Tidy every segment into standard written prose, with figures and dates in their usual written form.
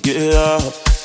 Yeah,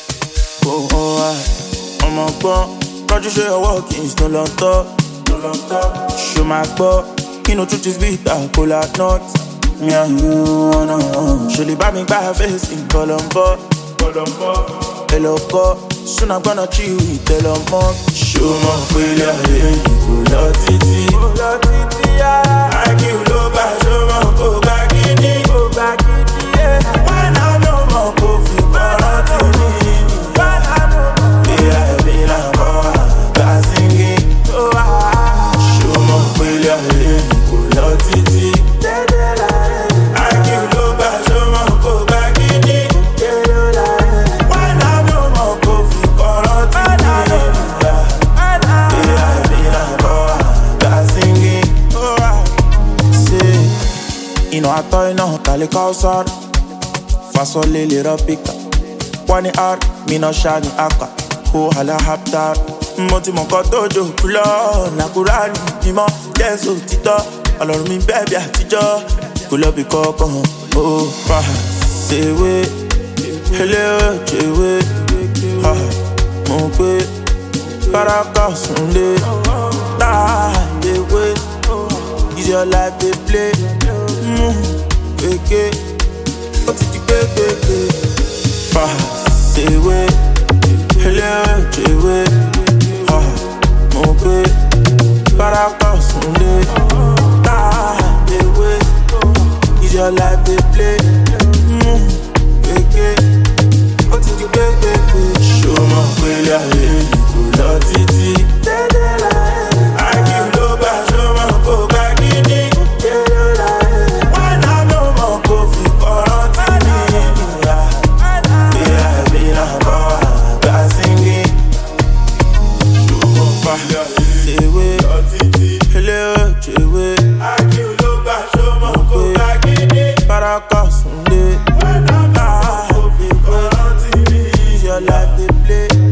I'm a bum. Can't you show your walking? No long talk. Show my butt. You know truth is bitter, cola nuts. Me and you, no. Surely buy me by her face in Colombo. Hello, God. Soon I'm gonna chill with Elon Musk. Show my failure, pull out titi. I give low back, show my go back in it. When I know my coffee, but not to me. Yeah, I be like, God singing. Show my failure, pull out titi. I give low back, show my go back in it. When I know my coffee, but not to me. Yeah, I be like, God singing. Say, you know I thought you know, Kali Kausar. Fasole lira pika. Wani ar, mina shani aka. Ho hala haptar. Moti moko dojo kulo. Na kurani, mimo, yeso tito. Ọlọ́run mi bẹ́ẹ̀bí àtijọ́. Kulo bi kọ́kọ́. Oh, sewe. Hele chewe. Mo pe. Baraka sunle. Dewe. Is your life they play? Okay. Ó ti di gbégbégbé. Fàṣẹwé, ẹlẹ́jẹ̀wé. Mo gbé báràkà súnlé. Táàdéwé, is your life dey play? Gbégbé, ó ti di gbégbégbé. Ṣó mọ̀ pé ilé ayé yìí kò lọ títí? I give ló bá ṣó mọ̀ kó bá gidi. Baraka Sunday. Your life they play.